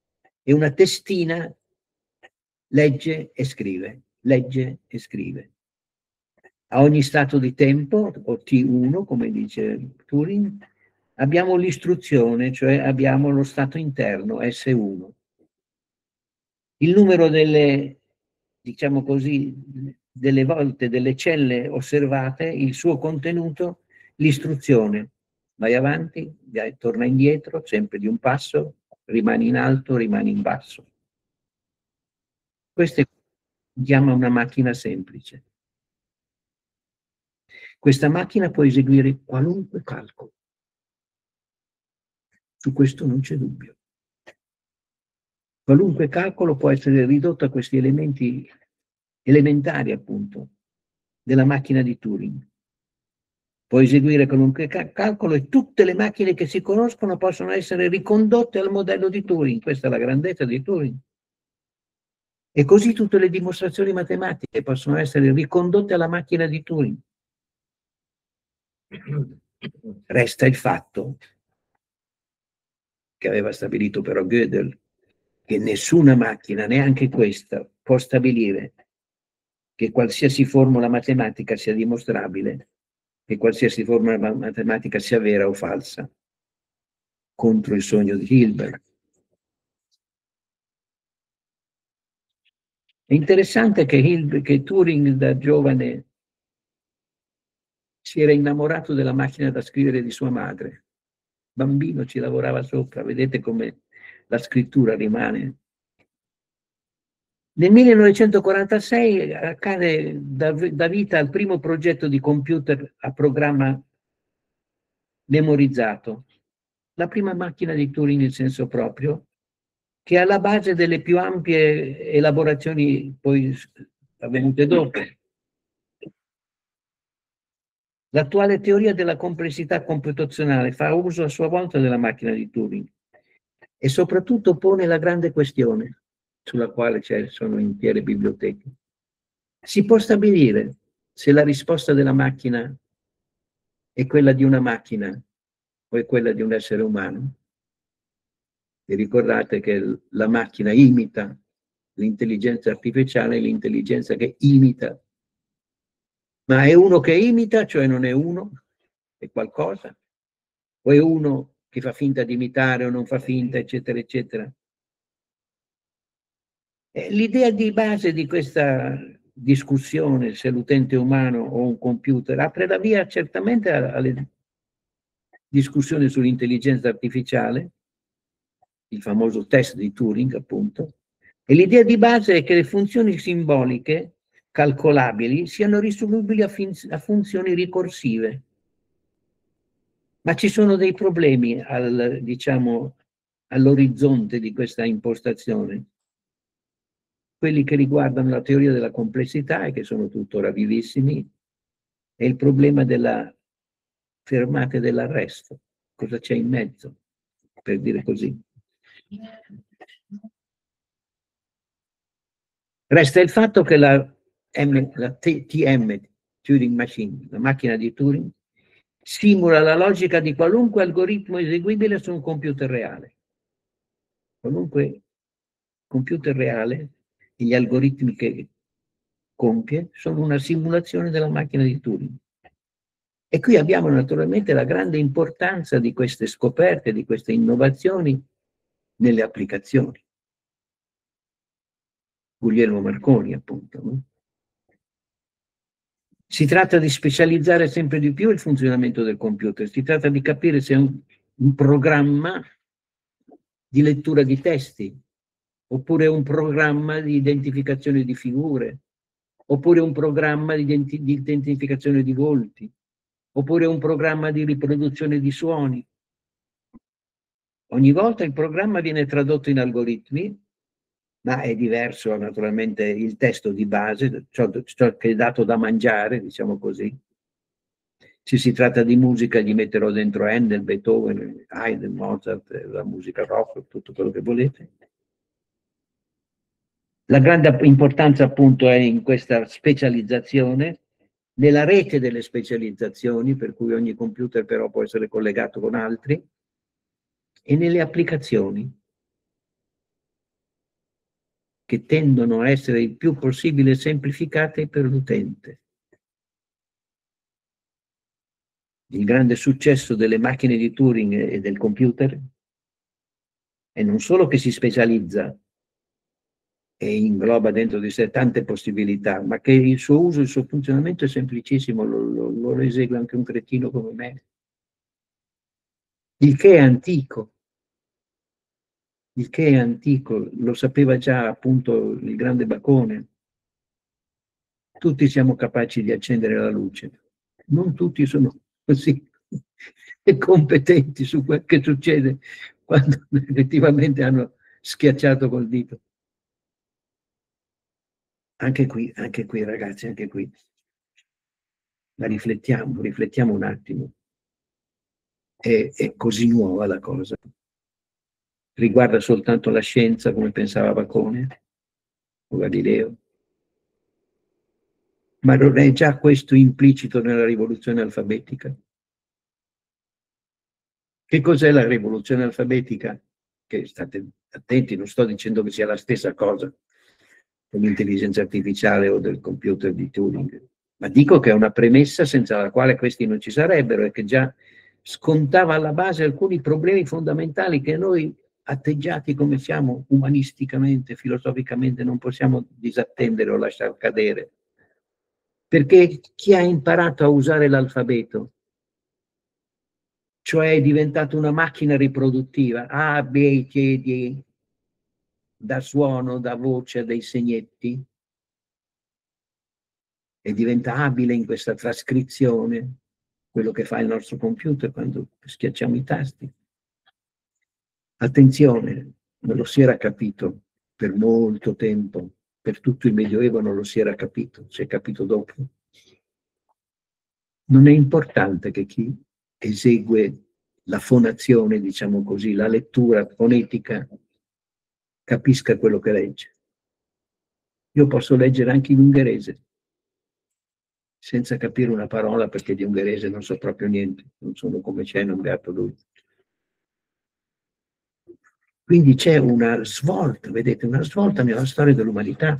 e una testina legge e scrive, legge e scrive. A ogni stato di tempo, o T1, come dice Turing, abbiamo l'istruzione, cioè abbiamo lo stato interno, S1. Il numero delle, diciamo così, delle volte delle celle osservate, il suo contenuto, l'istruzione. Vai avanti, torna indietro, sempre di un passo, rimani in alto, rimani in basso. Questa si chiama una macchina semplice. Questa macchina può eseguire qualunque calcolo. Su questo non c'è dubbio. Qualunque calcolo può essere ridotto a questi elementi elementari, appunto, della macchina di Turing. Può eseguire qualunque calcolo e tutte le macchine che si conoscono possono essere ricondotte al modello di Turing. Questa è la grandezza di Turing. E così tutte le dimostrazioni matematiche possono essere ricondotte alla macchina di Turing. Resta il fatto che aveva stabilito però Gödel, che nessuna macchina, neanche questa, può stabilire che qualsiasi formula matematica sia dimostrabile, che qualsiasi formula matematica sia vera o falsa, contro il sogno di Hilbert. È interessante che Turing da giovane si era innamorato della macchina da scrivere di sua madre. Bambino ci lavorava sopra, vedete come la scrittura rimane. Nel 1946 accade da vita al primo progetto di computer a programma memorizzato, la prima macchina di Turing in senso proprio, che è alla base delle più ampie elaborazioni poi avvenute dopo. L'attuale teoria della complessità computazionale fa uso a sua volta della macchina di Turing e soprattutto pone la grande questione sulla quale sono intere biblioteche. Si può stabilire se la risposta della macchina è quella di una macchina o è quella di un essere umano? Vi ricordate che la macchina imita l'intelligenza artificiale, l'intelligenza che imita. Ma è uno che imita, cioè non è uno, è qualcosa? O è uno che fa finta di imitare o non fa finta, eccetera, eccetera? L'idea di base di questa discussione, se l'utente è umano o un computer, apre la via certamente alle discussioni sull'intelligenza artificiale, il famoso test di Turing, appunto, e l'idea di base è che le funzioni simboliche calcolabili siano risolubili a funzioni ricorsive. Ma ci sono dei problemi diciamo, all'orizzonte di questa impostazione, quelli che riguardano la teoria della complessità e che sono tuttora vivissimi, e il problema della fermata e dell'arresto. Cosa c'è in mezzo, per dire così? Resta il fatto che la TM, Turing Machine, la macchina di Turing, simula la logica di qualunque algoritmo eseguibile su un computer reale. Qualunque computer reale e gli algoritmi che compie sono una simulazione della macchina di Turing. E qui abbiamo naturalmente la grande importanza di queste scoperte, di queste innovazioni nelle applicazioni. Guglielmo Marconi, appunto. No? Si tratta di specializzare sempre di più il funzionamento del computer, si tratta di capire se è un programma di lettura di testi, oppure un programma di identificazione di figure, oppure un programma di identificazione di volti, oppure un programma di riproduzione di suoni. Ogni volta il programma viene tradotto in algoritmi, ma è diverso naturalmente il testo di base, ciò che è dato da mangiare, diciamo così. Se si tratta di musica, gli metterò dentro Handel, Beethoven, Haydn, Mozart, la musica rock, tutto quello che volete. La grande importanza appunto è in questa specializzazione, nella rete delle specializzazioni, per cui ogni computer però può essere collegato con altri, e nelle applicazioni. che tendono a essere il più possibile semplificate per l'utente. Il grande successo delle macchine di Turing e del computer è non solo che si specializza e ingloba dentro di sé tante possibilità, ma che il suo uso, il suo funzionamento è semplicissimo, lo esegue anche un cretino come me. Il che è antico. Il che è antico, lo sapeva già appunto il grande Bacone. Tutti siamo capaci di accendere la luce, non tutti sono così competenti su quel che succede quando effettivamente hanno schiacciato col dito. Anche qui ragazzi, anche qui. Ma riflettiamo un attimo. È così nuova la cosa. Riguarda soltanto la scienza, come pensava Bacone o Galileo. Ma non è già questo implicito nella rivoluzione alfabetica? Che cos'è la rivoluzione alfabetica? Che state attenti, non sto dicendo che sia la stessa cosa dell'intelligenza artificiale o del computer di Turing, ma dico che è una premessa senza la quale questi non ci sarebbero e che già scontava alla base alcuni problemi fondamentali che noi, atteggiati come siamo umanisticamente, filosoficamente, non possiamo disattendere o lasciar cadere. Perché chi ha imparato a usare l'alfabeto, cioè è diventato una macchina riproduttiva, A, B, C, D, da suono, da voce, dai segnetti, e diventa abile in questa trascrizione, quello che fa il nostro computer quando schiacciamo i tasti. Attenzione, non lo si era capito per molto tempo, per tutto il Medioevo non lo si era capito, si è capito dopo. Non è importante che chi esegue la fonazione, diciamo così, la lettura fonetica, capisca quello che legge. Io posso leggere anche in ungherese, senza capire una parola, perché di ungherese non so proprio niente, non sono come c'è, non beato lui. Quindi c'è una svolta, vedete, una svolta nella storia dell'umanità,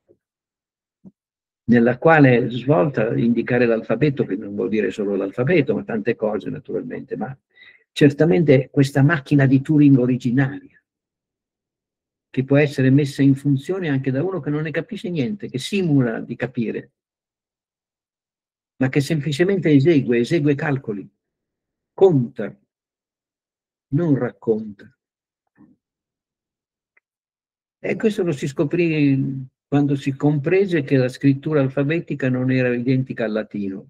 nella quale svolta indicare l'alfabeto, che non vuol dire solo l'alfabeto, ma tante cose naturalmente, ma certamente questa macchina di Turing originaria, che può essere messa in funzione anche da uno che non ne capisce niente, che simula di capire, ma che semplicemente esegue calcoli, conta, non racconta. E questo lo si scoprì quando si comprese che la scrittura alfabetica non era identica al latino.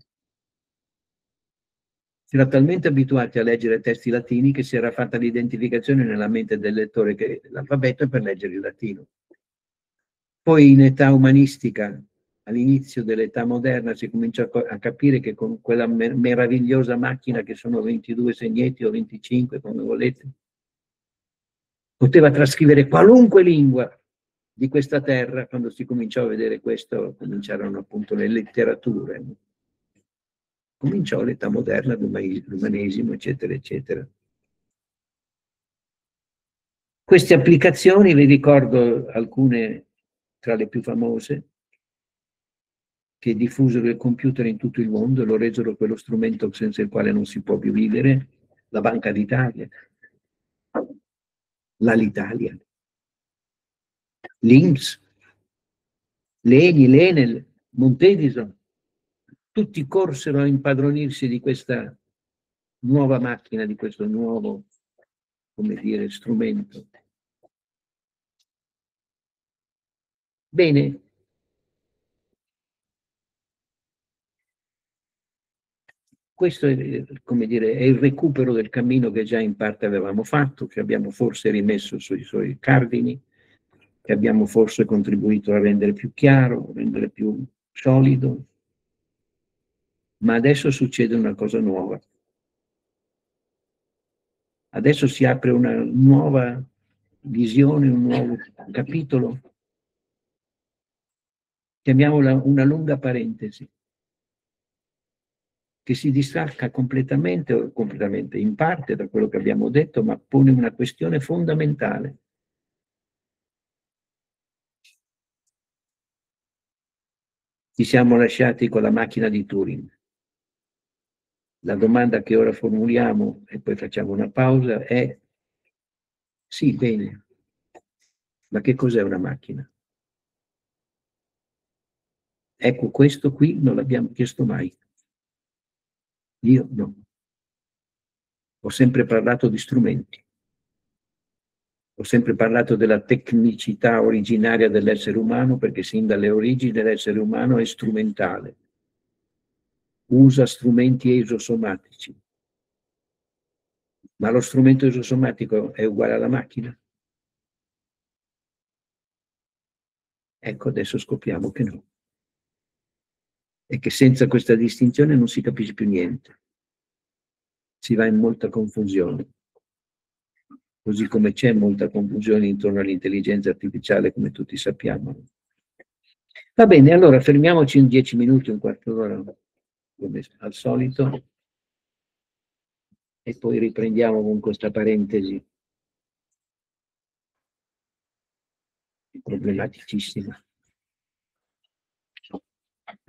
Si era talmente abituati a leggere testi latini che si era fatta l'identificazione nella mente del lettore che l'alfabeto è per leggere il latino. Poi in età umanistica, all'inizio dell'età moderna, si cominciò a capire che con quella meravigliosa macchina che sono 22 segneti o 25, come volete, poteva trascrivere qualunque lingua di questa terra. Quando si cominciò a vedere questo, cominciarono appunto le letterature. Cominciò l'età moderna, l'umanesimo, eccetera, eccetera. Queste applicazioni, vi ricordo alcune tra le più famose, che diffusero il computer in tutto il mondo e lo resero quello strumento senza il quale non si può più vivere: la Banca d'Italia, l'Alitalia, l'INPS, l'ENI, l'ENEL, Montedison, tutti corsero a impadronirsi di questa nuova macchina, di questo nuovo, come dire, strumento. Bene, questo è, come dire, è il recupero del cammino che già in parte avevamo fatto, che abbiamo forse rimesso sui suoi cardini, che abbiamo forse contribuito a rendere più chiaro, a rendere più solido, ma adesso succede una cosa nuova. Adesso si apre una nuova visione, un nuovo capitolo, chiamiamola una lunga parentesi, che si distacca completamente, o completamente in parte da quello che abbiamo detto, ma pone una questione fondamentale. Ci siamo lasciati con la macchina di Turing. La domanda che ora formuliamo, e poi facciamo una pausa, è: sì, bene, ma che cos'è una macchina? Ecco, questo qui non l'abbiamo chiesto mai. Io no. Ho sempre parlato di strumenti. Ho sempre parlato della tecnicità originaria dell'essere umano, perché sin dalle origini l'essere umano è strumentale. Usa strumenti esosomatici. Ma lo strumento esosomatico è uguale alla macchina? Ecco, adesso scopriamo che no. E che senza questa distinzione non si capisce più niente. Si va in molta confusione. Così come c'è molta confusione intorno all'intelligenza artificiale, come tutti sappiamo. Va bene, allora fermiamoci in 10 minuti, un quarto d'ora, come al solito, e poi riprendiamo con questa parentesi problematicissima.